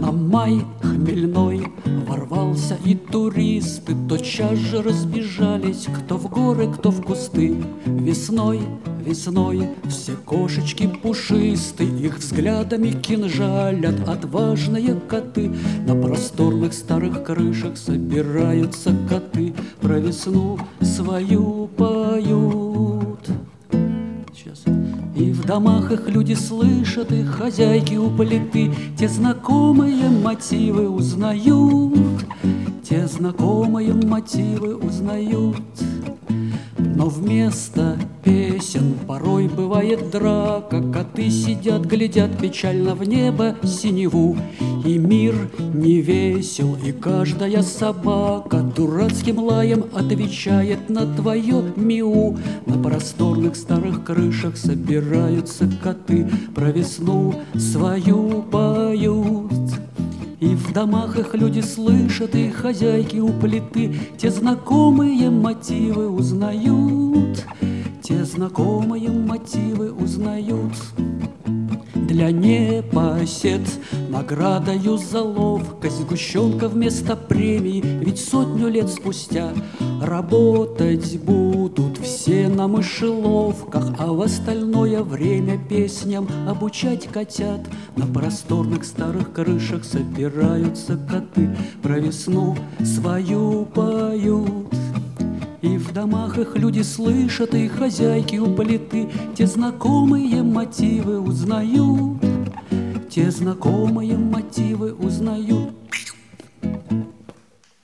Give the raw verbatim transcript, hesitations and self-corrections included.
А май хмельной ворвался, и туристы тотчас же разбежались, кто в горы, кто в кусты. Весной, весной все кошечки пушисты, их взглядами кинжалят отважные коты. На просторных старых крышах собираются коты, про весну свою поют. Сейчас. И в домах их люди слышат, и хозяйки у плиты те знакомые мотивы узнают, те знакомые мотивы узнают. Но вместо песен порой бывает драка, коты сидят, глядят печально в небо синеву, и мир не весел, и каждая собака дурацким лаем отвечает на твое мяу. На просторных старых крышах собираются коты, про весну свою поют. И в домах их люди слышат, и хозяйки у плиты те знакомые мотивы узнают, те знакомые мотивы узнают. Для непосед наградою за ловкость сгущенка вместо премии, ведь сотню лет спустя работать будут все на мышеловках, а в остальное время песням обучать котят. На просторных старых крышах собираются коты, про весну свою поют. И в домах их люди слышат, и хозяйки у плиты те знакомые мотивы узнают, те знакомые мотивы узнают.